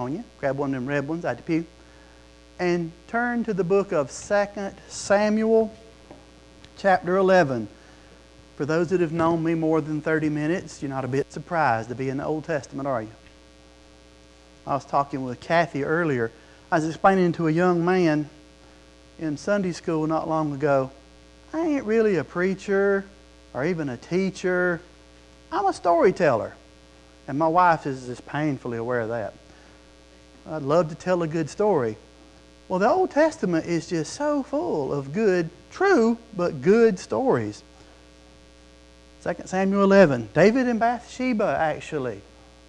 on you. Grab one of them red ones out the pew. And turn to the book of 2 Samuel, chapter 11. For those that have known me more than 30 minutes, you're not a bit surprised to be in the Old Testament, are you? I was talking with Kathy earlier. I was explaining to a young man in Sunday school not long ago, I ain't really a preacher or even a teacher. I'm a storyteller. And my wife is just painfully aware of that. I'd love to tell a good story. Well, the Old Testament is just so full of good, true, but good stories. 2 Samuel 11. David and Bathsheba, actually.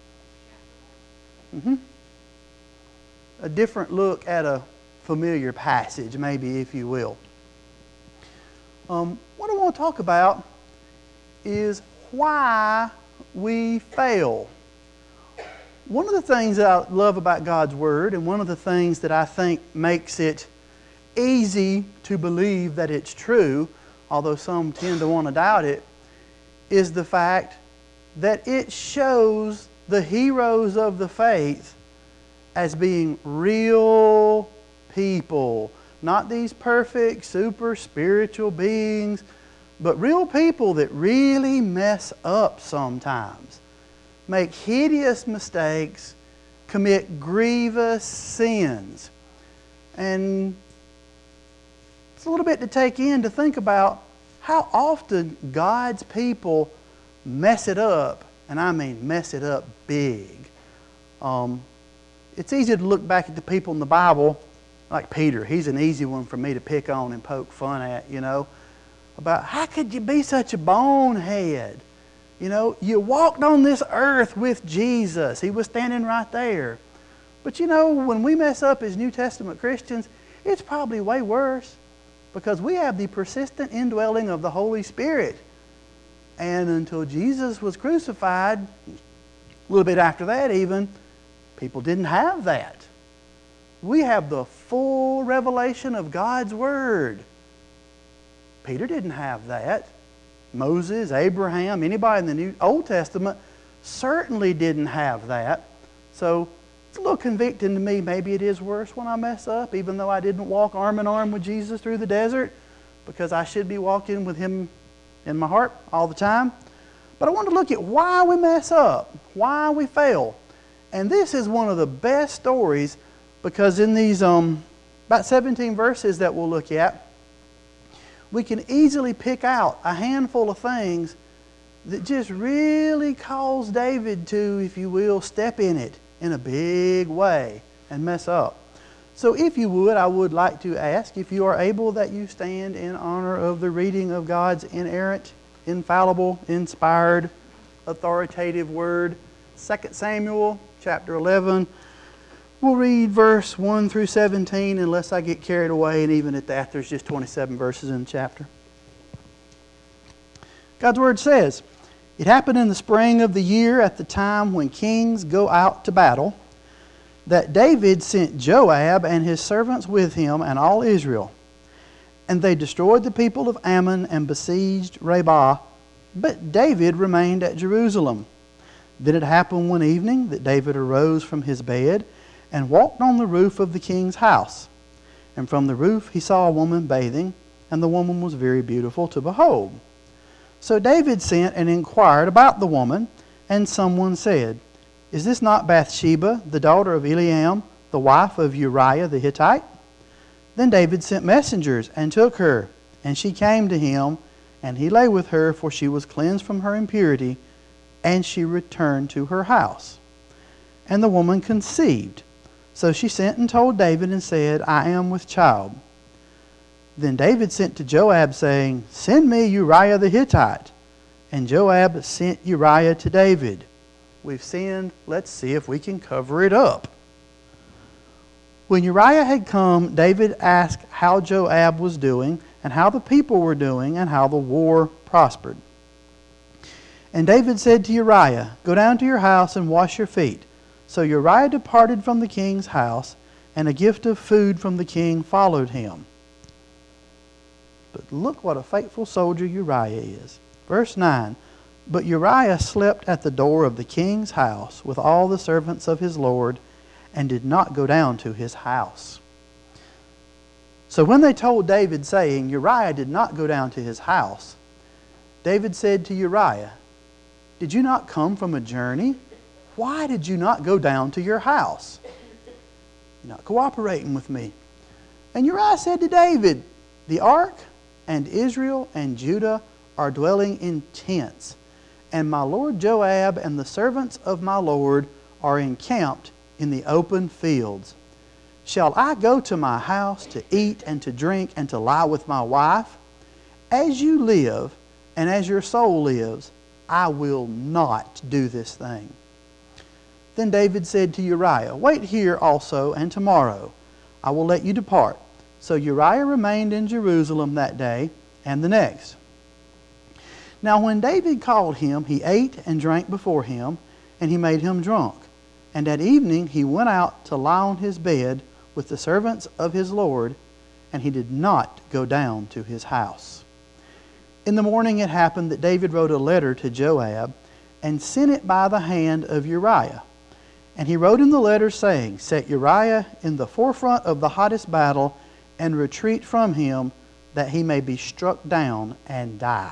A different look at a familiar passage, maybe, if you will. What I want to talk about is why we fail. One of the things that I love about God's Word, and one of the things that I think makes it easy to believe that it's true, although some tend to want to doubt it, is the fact that it shows the heroes of the faith as being real people. Not these perfect, super spiritual beings, but real people that really mess up sometimes. Make hideous mistakes, commit grievous sins. And it's a little bit to take in to think about how often God's people mess it up, and I mean mess it up big. It's easy to look back at the people in the Bible, like Peter. He's an easy one for me to pick on and poke fun at, about how could you be such a bonehead? You walked on this earth with Jesus. He was standing right there. But when we mess up as New Testament Christians, it's probably way worse, because we have the persistent indwelling of the Holy Spirit. And until Jesus was crucified, a little bit after that even, people didn't have that. We have the full revelation of God's Word. Peter didn't have that. Moses, Abraham, anybody in the New Old Testament certainly didn't have that. So it's a little convicting to me. Maybe it is worse when I mess up, even though I didn't walk arm in arm with Jesus through the desert, because I should be walking with Him in my heart all the time. But I want to look at why we mess up, why we fail. And this is one of the best stories, because in these about 17 verses that we'll look at, we can easily pick out a handful of things that just really cause David to, if you will, step in it in a big way and mess up. So if you would, I would like to ask, if you are able, that you stand in honor of the reading of God's inerrant, infallible, inspired, authoritative Word. 2 Samuel chapter 11. We'll read verse 1 through 17 unless I get carried away, and even at that there's just 27 verses in the chapter. God's Word says, "It happened in the spring of the year, at the time when kings go out to battle, that David sent Joab and his servants with him and all Israel. And they destroyed the people of Ammon and besieged Rabbah, but David remained at Jerusalem. Then it happened one evening that David arose from his bed and walked on the roof of the king's house. And from the roof he saw a woman bathing, and the woman was very beautiful to behold. So David sent and inquired about the woman, and someone said, 'Is this not Bathsheba, the daughter of Eliam, the wife of Uriah the Hittite?' Then David sent messengers and took her, and she came to him, and he lay with her, for she was cleansed from her impurity, and she returned to her house. And the woman conceived. So she sent and told David and said, 'I am with child.' Then David sent to Joab, saying, 'Send me Uriah the Hittite.' And Joab sent Uriah to David. We've sinned. Let's see if we can cover it up. When Uriah had come, David asked how Joab was doing, and how the people were doing, and how the war prospered. And David said to Uriah, 'Go down to your house and wash your feet.' So Uriah departed from the king's house, and a gift of food from the king followed him." But look what a faithful soldier Uriah is. Verse 9, "But Uriah slept at the door of the king's house with all the servants of his lord, and did not go down to his house. So when they told David, saying, Uriah did not go down to his house, David said to Uriah, Did you not come from a journey? Why did you not go down to your house? You're not cooperating with me. And Uriah said to David, The ark and Israel and Judah are dwelling in tents, and my lord Joab and the servants of my lord are encamped in the open fields. Shall I go to my house to eat and to drink and to lie with my wife? As you live and as your soul lives, I will not do this thing. Then David said to Uriah, Wait here also, and tomorrow I will let you depart. So Uriah remained in Jerusalem that day and the next. Now when David called him, he ate and drank before him, and he made him drunk. And at evening he went out to lie on his bed with the servants of his Lord, and he did not go down to his house. In the morning it happened that David wrote a letter to Joab, and sent it by the hand of Uriah. And he wrote in the letter, saying, Set Uriah in the forefront of the hottest battle, and retreat from him, that he may be struck down and die.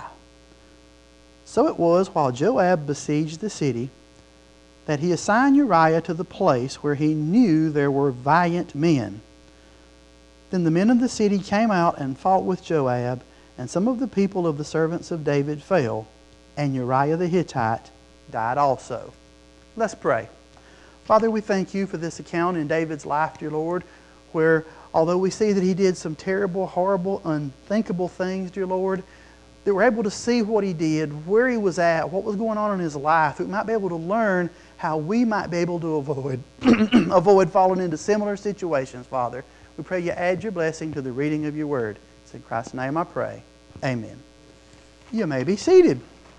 So it was, while Joab besieged the city, that he assigned Uriah to the place where he knew there were valiant men. Then the men of the city came out and fought with Joab, and some of the people of the servants of David fell, and Uriah the Hittite died also. Let's pray. Father, we thank you for this account in David's life, dear Lord, where although we see that he did some terrible, horrible, unthinkable things, dear Lord, that we're able to see what he did, where he was at, what was going on in his life. We might be able to learn how we might be able to avoid falling into similar situations, Father. We pray you add your blessing to the reading of your word. It's in Christ's name I pray. Amen. You may be seated.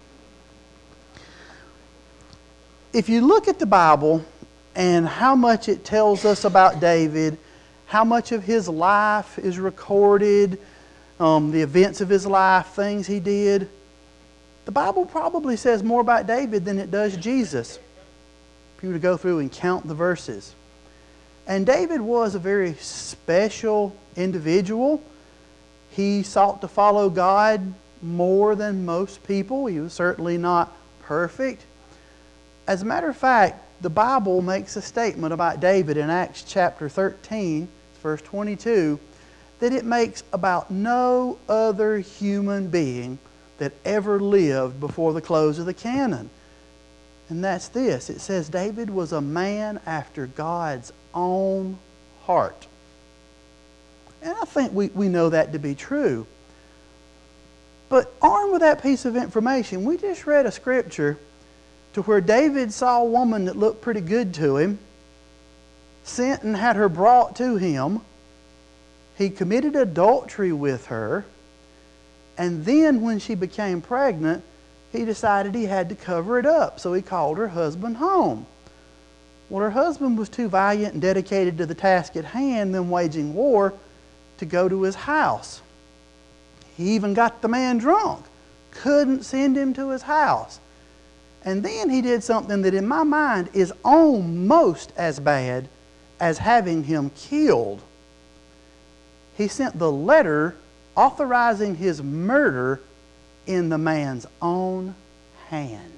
If you look at the Bible and how much it tells us about David, how much of his life is recorded, the events of his life, things he did, the Bible probably says more about David than it does Jesus, if you were to go through and count the verses. And David was a very special individual. He sought to follow God more than most people. He was certainly not perfect. As a matter of fact, the Bible makes a statement about David in Acts chapter 13, verse 22, that it makes about no other human being that ever lived before the close of the canon. And that's this. It says David was a man after God's own heart. And I think we know that to be true. But armed with that piece of information, we just read a scripture to where David saw a woman that looked pretty good to him, sent and had her brought to him. He committed adultery with her, and then when she became pregnant, he decided he had to cover it up, so he called her husband home. Well, her husband was too valiant and dedicated to the task at hand, them waging war, to go to his house. He even got the man drunk, couldn't send him to his house. And then he did something that in my mind is almost as bad as having him killed. He sent the letter authorizing his murder in the man's own hand.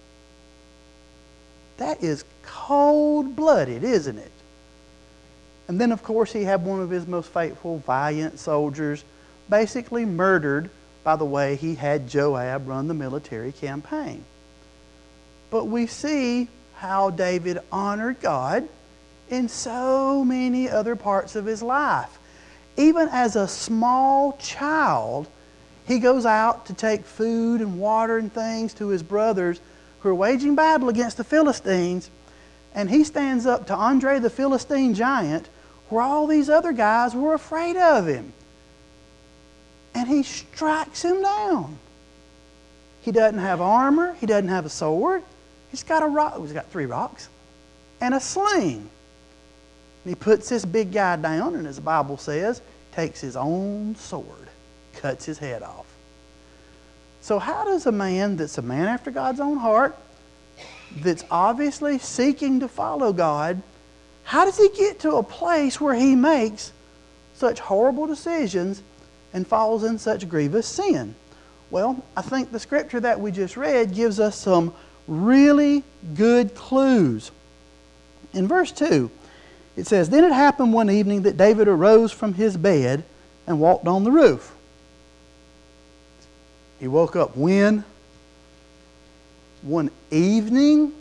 That is cold-blooded, isn't it? And then, of course, he had one of his most faithful, valiant soldiers basically murdered by the way he had Joab run the military campaign. But we see how David honored God in so many other parts of his life. Even as a small child, he goes out to take food and water and things to his brothers who are waging battle against the Philistines. And he stands up to Andre the Philistine giant, where all these other guys were afraid of him. And he strikes him down. He doesn't have armor. He doesn't have a sword. He's got a rock. He's got 3 rocks and a sling. And he puts this big guy down, and as the Bible says, takes his own sword, cuts his head off. So how does a man that's a man after God's own heart, that's obviously seeking to follow God, how does he get to a place where he makes such horrible decisions and falls in such grievous sin? Well, I think the scripture that we just read gives us some really good clues. In verse 2, it says, "Then it happened one evening that David arose from his bed and walked on the roof." He woke up when? One evening?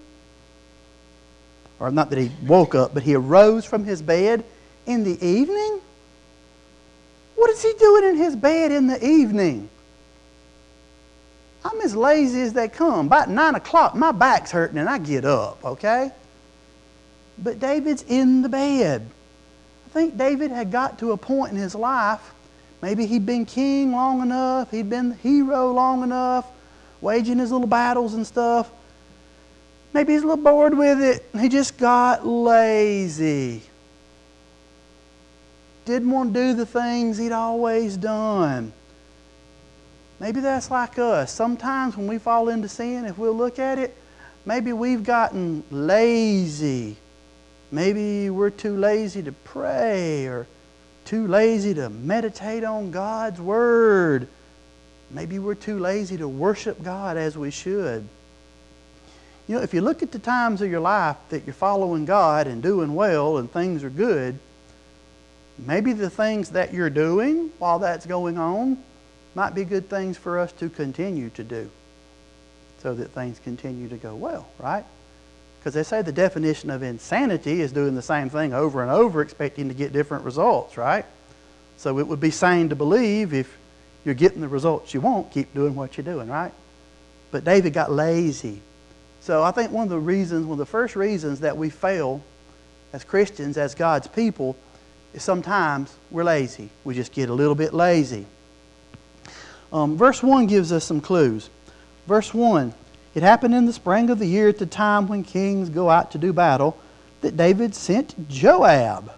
Or not that he woke up, but he arose from his bed in the evening? What is he doing in his bed in the evening? I'm as lazy as they come. About 9 o'clock, my back's hurting and I get up, okay? But David's in the bed. I think David had got to a point in his life, maybe he'd been king long enough, he'd been the hero long enough, waging his little battles and stuff. Maybe he's a little bored with it. He just got lazy. Didn't want to do the things he'd always done. Maybe that's like us. Sometimes when we fall into sin, if we'll look at it, maybe we've gotten lazy. Maybe we're too lazy to pray or too lazy to meditate on God's Word. Maybe we're too lazy to worship God as we should. You know, if you look at the times of your life that you're following God and doing well and things are good, maybe the things that you're doing while that's going on might be good things for us to continue to do so that things continue to go well, right? Because they say the definition of insanity is doing the same thing over and over expecting to get different results, right? So it would be sane to believe if you're getting the results you want, keep doing what you're doing, right? But David got lazy. So I think one of the first reasons that we fail as Christians, as God's people, is sometimes we're lazy. We just get a little bit lazy. Verse 1 gives us some clues. Verse 1, "It happened in the spring of the year at the time when kings go out to do battle that David sent Joab."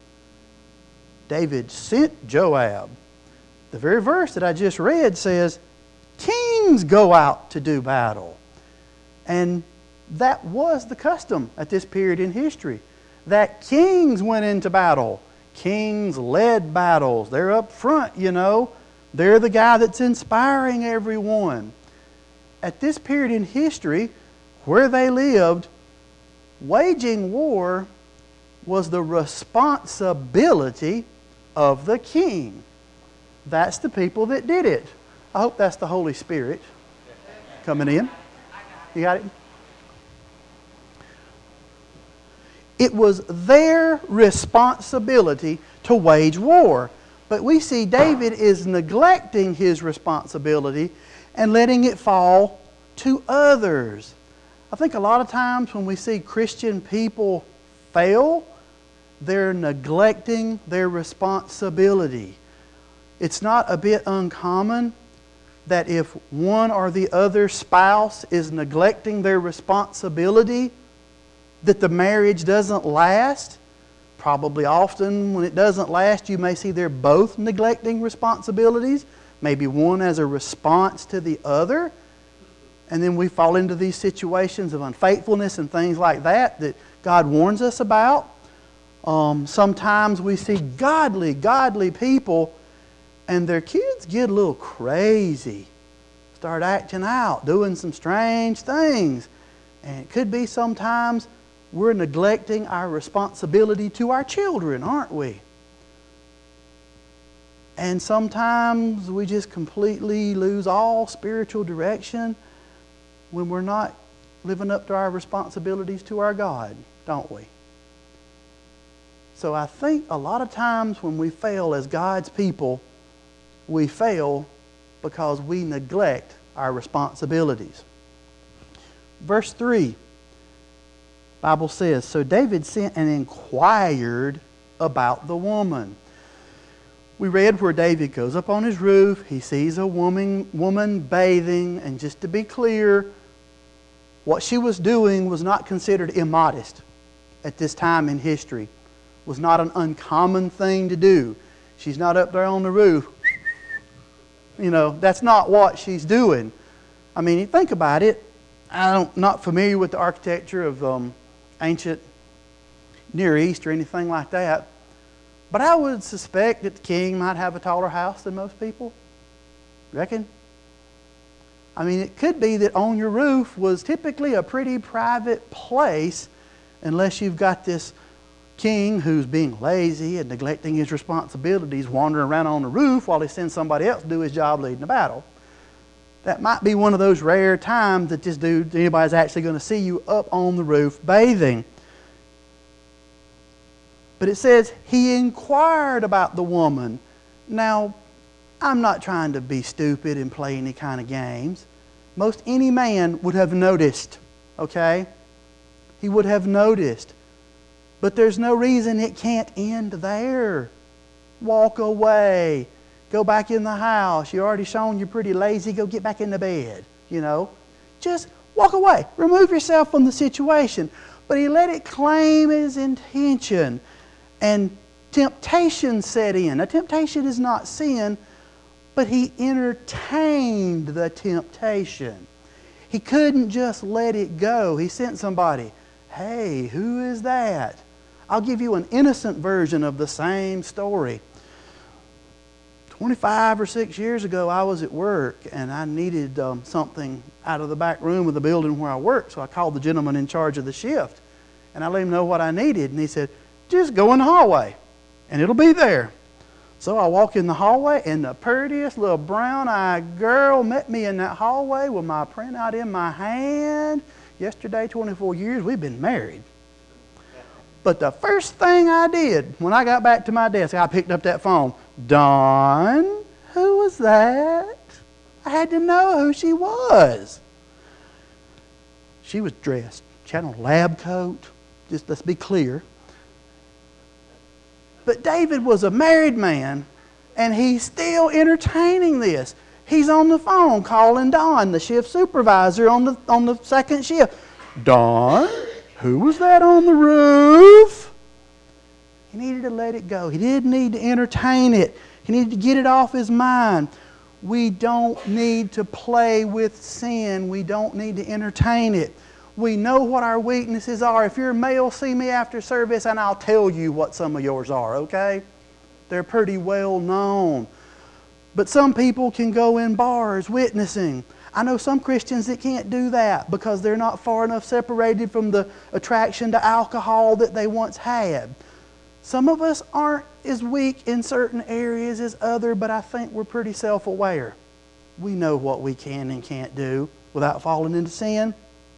David sent Joab. The very verse that I just read says, kings go out to do battle. And that was the custom at this period in history, that kings went into battle. Kings led battles. They're up front, you know. They're the guy that's inspiring everyone. At this period in history, where they lived, waging war was the responsibility of the king. That's the people that did it. I hope that's the Holy Spirit coming in. You got it? It was their responsibility to wage war. But we see David is neglecting his responsibility and letting it fall to others. I think a lot of times when we see Christian people fail, they're neglecting their responsibility. It's not a bit uncommon that if one or the other spouse is neglecting their responsibility, that the marriage doesn't last. Probably often when it doesn't last, you may see they're both neglecting responsibilities, maybe one as a response to the other. And then we fall into these situations of unfaithfulness and things like that that God warns us about. Sometimes we see godly people and their kids get a little crazy, start acting out, doing some strange things. And it could be sometimes we're neglecting our responsibility to our children, aren't we? And sometimes we just completely lose all spiritual direction when we're not living up to our responsibilities to our God, don't we? So I think a lot of times when we fail as God's people, we fail because we neglect our responsibilities. Verse 3, the Bible says, "So David sent and inquired about the woman." We read where David goes up on his roof, he sees a woman bathing, and just to be clear, what she was doing was not considered immodest at this time in history. It was not an uncommon thing to do. She's not up there on the roof. You know, that's not what she's doing. I mean, you think about it. I'm not familiar with the architecture of ancient Near East or anything like that. But I would suspect that the king might have a taller house than most people. Reckon? I mean, it could be that on your roof was typically a pretty private place, unless you've got this king who's being lazy and neglecting his responsibilities, wandering around on the roof while he sends somebody else to do his job leading the battle. That might be one of those rare times that this dude, anybody's actually going to see you up on the roof bathing. But it says, he inquired about the woman. Now, I'm not trying to be stupid and play any kind of games. Most any man would have noticed, okay? He would have noticed. But there's no reason it can't end there. Walk away. Go back in the house. You already shown you're pretty lazy. Go get back in the bed, you know. Just walk away. Remove yourself from the situation. But he let it claim his intention. And temptation set in. Now, temptation is not sin, but he entertained the temptation. He couldn't just let it go. He sent somebody. Hey, who is that? I'll give you an innocent version of the same story. 25 or 6 years ago, I was at work and I needed something out of the back room of the building where I worked. So I called the gentleman in charge of the shift and I let him know what I needed. And he said, just go in the hallway and it'll be there. So I walk in the hallway and the prettiest little brown-eyed girl met me in that hallway with my printout in my hand. Yesterday, 24 years, we've been married. But the first thing I did when I got back to my desk, I picked up that phone. Dawn, who was that? I had to know who she was. She was dressed. She had on a lab coat. Just let's be clear. But David was a married man, and he's still entertaining this. He's on the phone calling Dawn, the shift supervisor on the second shift. Dawn, who was that on the roof? He needed to let it go. He didn't need to entertain it. He needed to get it off his mind. We don't need to play with sin. We don't need to entertain it. We know what our weaknesses are. If you're male, see me after service and I'll tell you what some of yours are, okay? They're pretty well known. But some people can go in bars witnessing. I know some Christians that can't do that because they're not far enough separated from the attraction to alcohol that they once had. Some of us aren't as weak in certain areas as others, but I think we're pretty self-aware. We know what we can and can't do without falling into sin.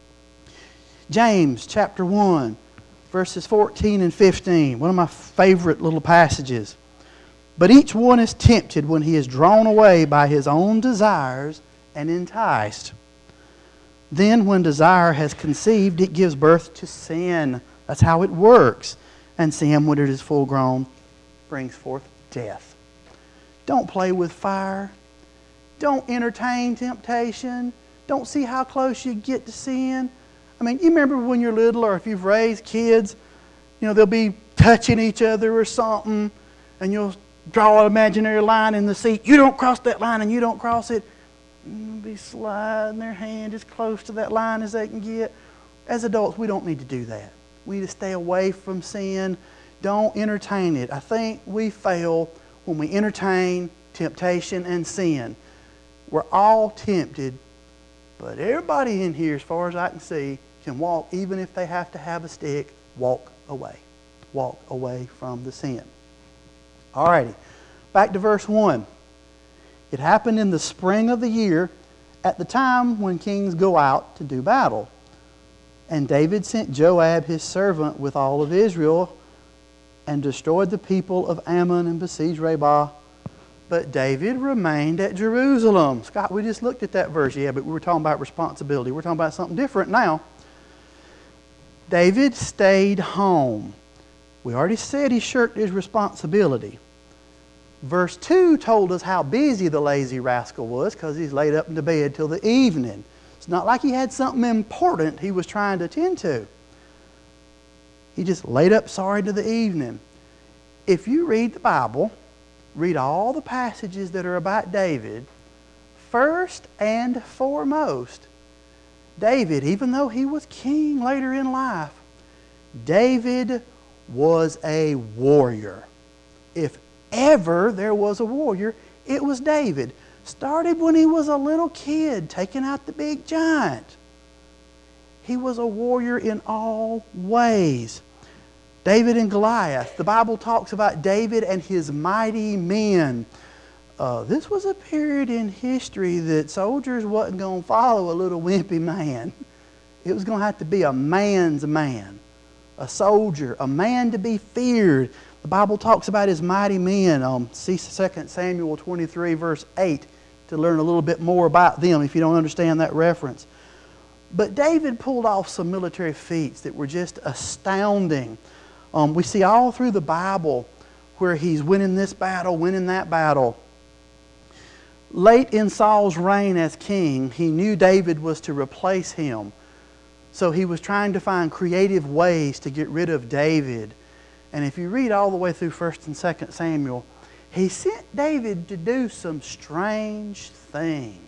James chapter 1, verses 14 and 15, one of my favorite little passages. But each one is tempted when he is drawn away by his own desires and enticed. Then when desire has conceived, it gives birth to sin. That's how it works. And sin, when it is full grown, brings forth death. Don't play with fire. Don't entertain temptation. Don't see how close you get to sin. I mean, you remember when you're little, or if you've raised kids, you know, they'll be touching each other or something, and you'll draw an imaginary line in the seat. You don't cross that line and you don't cross it. And they'll be sliding their hand as close to that line as they can get. As adults, we don't need to do that. We need to stay away from sin. Don't entertain it. I think we fail when we entertain temptation and sin. We're all tempted, but everybody in here, as far as I can see, can walk, even if they have to have a stick, walk away. Walk away from the sin. Alrighty, back to verse 1. It happened in the spring of the year, at the time when kings go out to do battle. And David sent Joab his servant with all of Israel and destroyed the people of Ammon and besieged Rabbah. But David remained at Jerusalem. Scott, we just looked at that verse. Yeah, but we were talking about responsibility. We're talking about something different now. David stayed home. We already said he shirked his responsibility. Verse 2 told us how busy the lazy rascal was because he's laid up in the bed till the evening. It's not like he had something important he was trying to attend to. He just laid up sorry to the evening. If you read the Bible, read all the passages that are about David, first and foremost, David, even though he was king later in life, David was a warrior. If ever there was a warrior, it was David. Started when he was a little kid, taking out the big giant. He was a warrior in all ways. David and Goliath. The Bible talks about David and his mighty men. This was a period in history that soldiers wasn't going to follow a little wimpy man. It was going to have to be a man's man, a soldier, a man to be feared. The Bible talks about his mighty men. See 2 Samuel 23 verse 8 to learn a little bit more about them if you don't understand that reference. But David pulled off some military feats that were just astounding. We see all through the Bible where he's winning this battle, winning that battle. Late in Saul's reign as king, he knew David was to replace him. So he was trying to find creative ways to get rid of David. And if you read all the way through 1 and 2 Samuel, he sent David to do some strange things.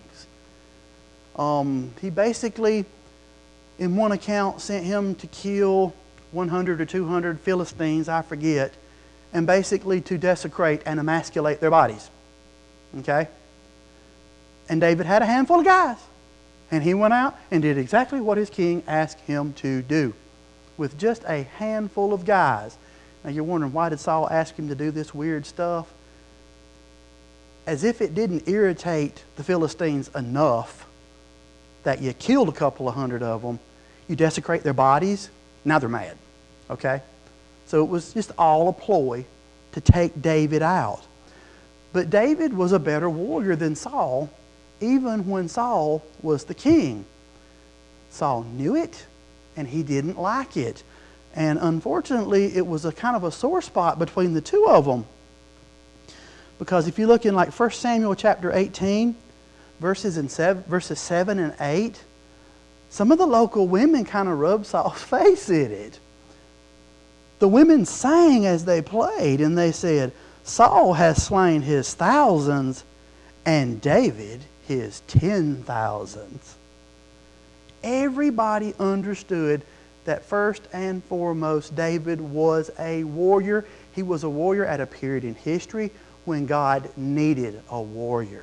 He basically, in one account, sent him to kill 100 or 200 Philistines, I forget, and basically to desecrate and emasculate their bodies. Okay? And David had a handful of guys. And he went out and did exactly what his king asked him to do with just a handful of guys. Now you're wondering, why did Saul ask him to do this weird stuff? As if it didn't irritate the Philistines enough that you killed a couple of hundred of them, you desecrate their bodies, now they're mad. Okay? So it was just all a ploy to take David out. But David was a better warrior than Saul, even when Saul was the king. Saul knew it, and he didn't like it. And unfortunately, it was a kind of a sore spot between the two of them. Because if you look in like 1 Samuel chapter 18, verses 7 and 8, some of the local women kind of rubbed Saul's face in it. The women sang as they played, and they said, Saul has slain his thousands, and David his 10,000s. Everybody understood that first and foremost, David was a warrior. He was a warrior at a period in history when God needed a warrior.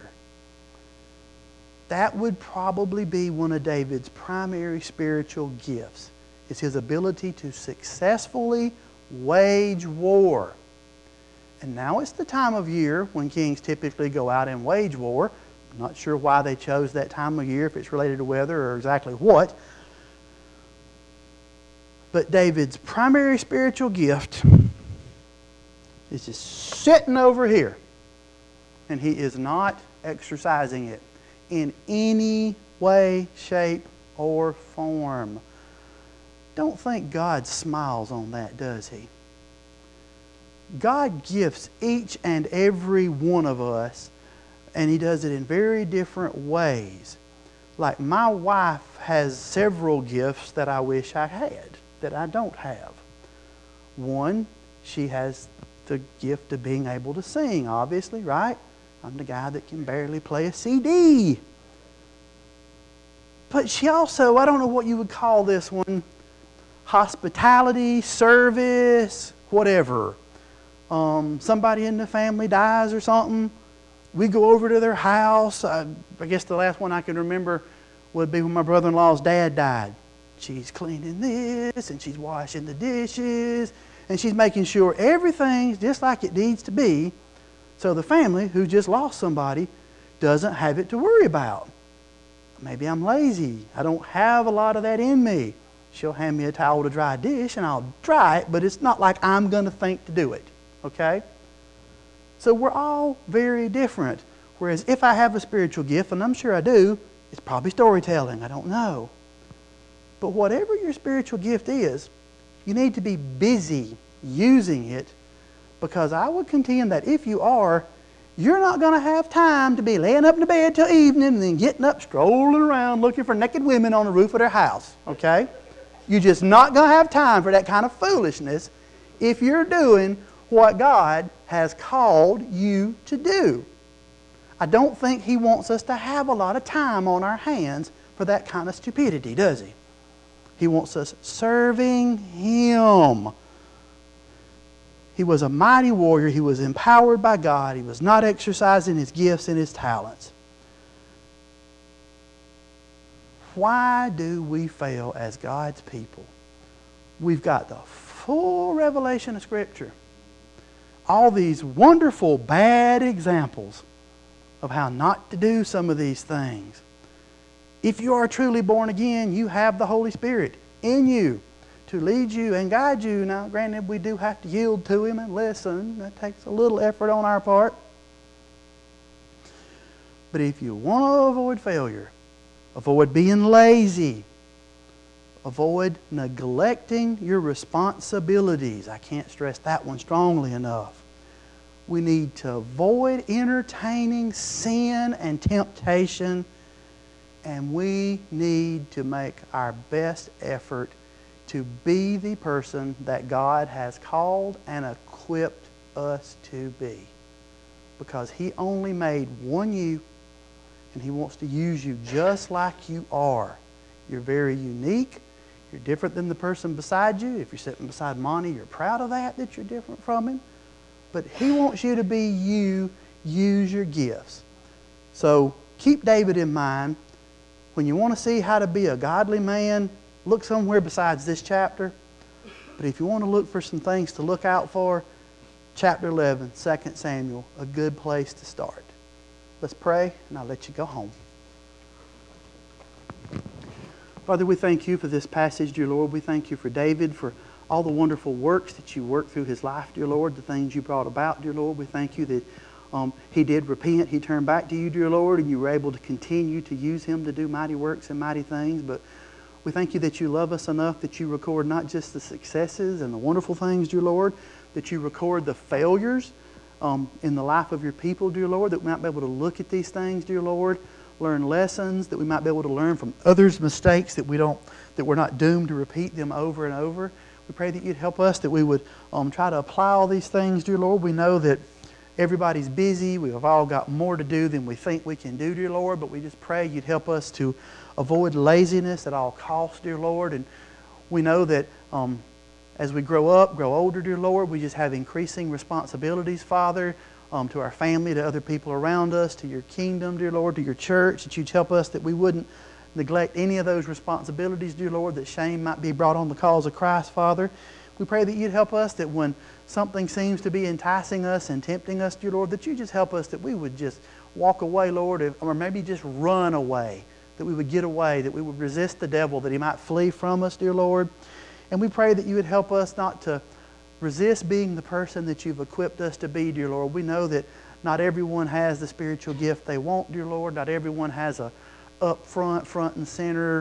That would probably be one of David's primary spiritual gifts, is his ability to successfully wage war. And now it's the time of year when kings typically go out and wage war. I'm not sure why they chose that time of year, if it's related to weather or exactly what. But David's primary spiritual gift is just sitting over here. And he is not exercising it in any way, shape, or form. Don't think God smiles on that, does He? God gifts each and every one of us, and He does it in very different ways. Like my wife has several gifts that I wish I had, that I don't have. One, she has the gift of being able to sing, obviously, right? I'm the guy that can barely play a CD. But she also, I don't know what you would call this one, hospitality, service, whatever. Somebody in the family dies or something, we go over to their house. I guess the last one I can remember would be when my brother-in-law's dad died. She's cleaning this, and she's washing the dishes, and she's making sure everything's just like it needs to be, so the family who just lost somebody doesn't have it to worry about. Maybe I'm lazy. I don't have a lot of that in me. She'll hand me a towel to dry a dish, and I'll dry it, but it's not like I'm going to think to do it. Okay? So we're all very different. Whereas if I have a spiritual gift, and I'm sure I do, it's probably storytelling. I don't know. But whatever your spiritual gift is, you need to be busy using it, because I would contend that if you are, you're not going to have time to be laying up in the bed till evening and then getting up, strolling around looking for naked women on the roof of their house. Okay? You're just not going to have time for that kind of foolishness if you're doing what God has called you to do. I don't think He wants us to have a lot of time on our hands for that kind of stupidity, does He? He wants us serving Him. He was a mighty warrior. He was empowered by God. He was not exercising his gifts and his talents. Why do we fail as God's people? We've got the full revelation of Scripture. All these wonderful bad examples of how not to do some of these things. If you are truly born again, you have the Holy Spirit in you to lead you and guide you. Now, granted, we do have to yield to Him and listen. That takes a little effort on our part. But if you want to avoid failure, avoid being lazy, avoid neglecting your responsibilities. I can't stress that one strongly enough. We need to avoid entertaining sin and temptation, and we need to make our best effort to be the person that God has called and equipped us to be. Because He only made one you, and He wants to use you just like you are. You're very unique. You're different than the person beside you. If you're sitting beside Monty, you're proud of that you're different from him. But He wants you to be you. Use your gifts. So keep David in mind. When you want to see how to be a godly man, look somewhere besides this chapter. But if you want to look for some things to look out for, chapter 11, 2 Samuel, a good place to start. Let's pray, and I'll let you go home. Father, we thank You for this passage, dear Lord. We thank You for David, for all the wonderful works that You worked through his life, dear Lord, the things You brought about, dear Lord. We thank You that he did repent. He turned back to You, dear Lord, and You were able to continue to use him to do mighty works and mighty things. But we thank You that You love us enough that You record not just the successes and the wonderful things, dear Lord, that You record the failures in the life of Your people, dear Lord, that we might be able to look at these things, dear Lord, learn lessons, that we might be able to learn from others' mistakes, that we're not doomed to repeat them over and over. We pray that You'd help us, that we would try to apply all these things, dear Lord. We know that everybody's busy. We've all got more to do than we think we can do, dear Lord, but we just pray You'd help us to avoid laziness at all costs, dear Lord. And we know that as we grow older, dear Lord, we just have increasing responsibilities, Father, to our family, to other people around us, to Your kingdom, dear Lord, to Your church, that You'd help us that we wouldn't neglect any of those responsibilities, dear Lord, that shame might be brought on the cause of Christ, Father. We pray that You'd help us that when something seems to be enticing us and tempting us, dear Lord, that You just help us that we would just walk away, Lord, or maybe just run away, that we would get away, that we would resist the devil, that he might flee from us, dear Lord. And we pray that You would help us not to resist being the person that You've equipped us to be, dear Lord. We know that not everyone has the spiritual gift they want, dear Lord. Not everyone has a up front and center,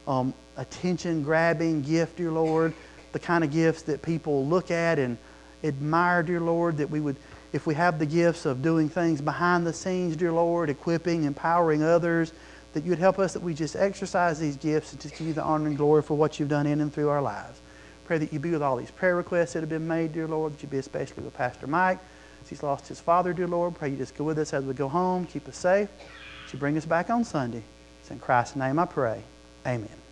attention-grabbing gift, dear Lord. The kind of gifts that people look at and admire, dear Lord, that we would, if we have the gifts of doing things behind the scenes, dear Lord, equipping, empowering others, that You'd help us that we just exercise these gifts and just give You the honor and glory for what You've done in and through our lives. Pray that You be with all these prayer requests that have been made, dear Lord, that You be especially with Pastor Mike. He's lost his father, dear Lord. Pray You just go with us as we go home, keep us safe. That You bring us back on Sunday. It's in Christ's name I pray. Amen.